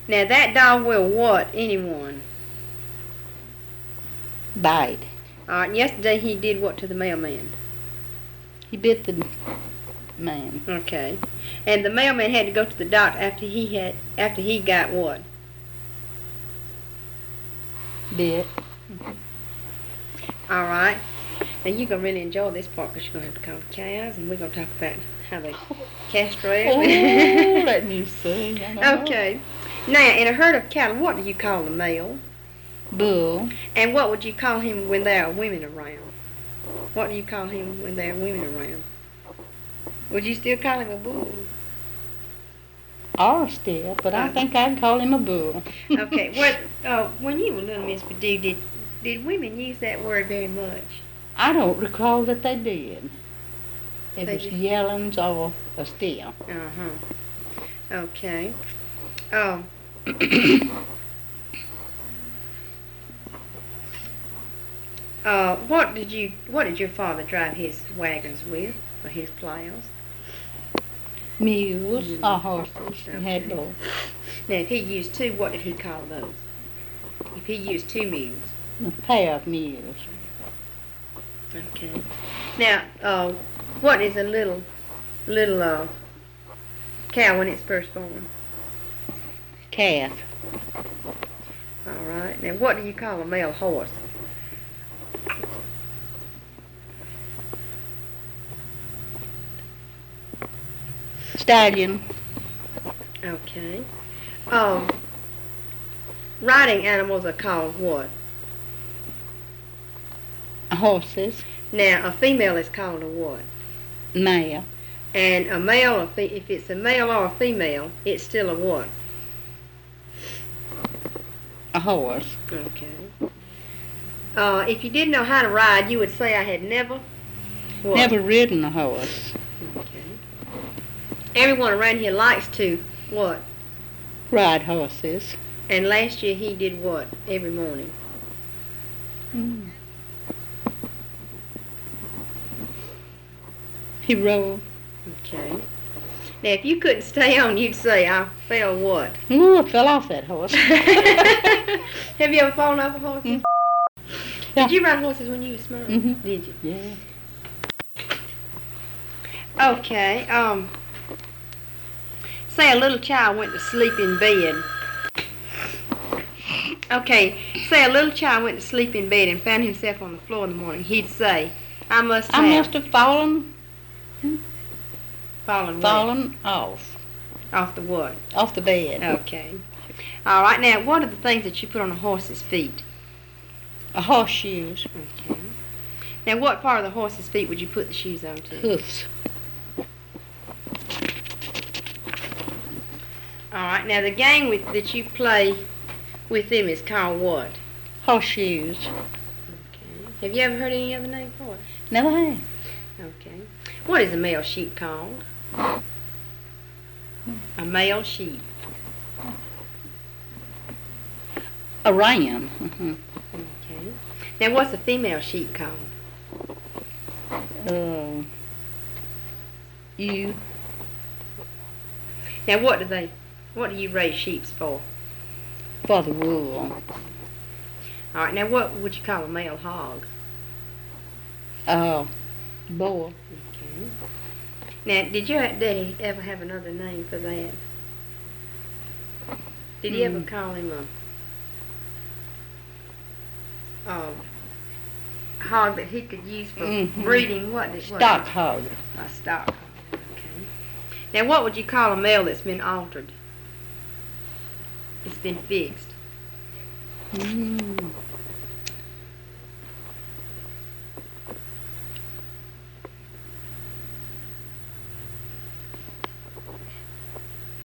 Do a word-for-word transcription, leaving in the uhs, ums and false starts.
Now that dog will what? Anyone? Bite. All right. And yesterday he did what to the mailman? He bit the man. Okay. And the mailman had to go to the doctor after he had after he got what? Bit. All right. Now you're gonna really enjoy this part because you're gonna have to call the cows, and we're gonna talk about how they castrate. Oh, let me see. I don't know. Okay. Now, in a herd of cattle, what do you call the male? Bull. And what would you call him when there are women around? What do you call him when there are women around? Would you still call him a bull? Or still, but I Uh, think I'd call him a bull. Okay. What? Uh, when you were little, Miss Perdue, did did women use that word very much? I don't recall that they did. It They was just- yellings or a still. Uh huh. Okay. Um. uh, what did you? What did your father drive his wagons with, or his plows? Mules Mm. or horses. He had Okay. both. Now, if he used two, what did he call those? If he used two mules. A pair of mules. Okay. Now, uh, what is a little, little uh, cow when it's first born? Calf. All right. Now, what do you call a male horse? Stallion. Okay. Um, riding animals are called what? Horses. Now, a female is called a what? Male. And a male, or fe- if it's a male or a female, it's still a what? A horse. Okay. Uh, if you didn't know how to ride, you would say I had never. What? Never ridden a horse. Okay. Everyone around here likes to what? Ride horses. And last year he did what every morning? Mm. He rode. Okay. Now, if you couldn't stay on, you'd say I fell what? Ooh, I fell off that horse. Have you ever fallen off a horse? Mm. Did you ride horses when you were small? Mhm. Did you? Yeah. Okay. Um. Say a little child went to sleep in bed. Okay. Say a little child went to sleep in bed and found himself on the floor in the morning. He'd say, "I must have I must have fallen, fallen, where? fallen off, off the what? off the bed. Okay. All right. Now, what are the things that you put on a horse's feet? A horseshoes, Okay. Now, what part of the horse's feet would you put the shoes on to? hoofs, All right. Now, the game with, that you play with them is called what? horseshoes. Okay. Have you ever heard any other name for it? Never had. Okay. What is a male sheep called? A male sheep. A ram. Mhm. Okay. Now, what's a female sheep called? Uh, you, Now, what do they? What do you raise sheep for? for the wool. All right. Now, what would you call a male hog? Uh, bull. Okay. Now, did your daddy ever have another name for that? Did he ever Hmm. call him a, a hog that he could use for Mhm. breeding? What did what? Stock hog. A stock hog. Okay. Now, what would you call a male that's been altered? It's been fixed. Mm.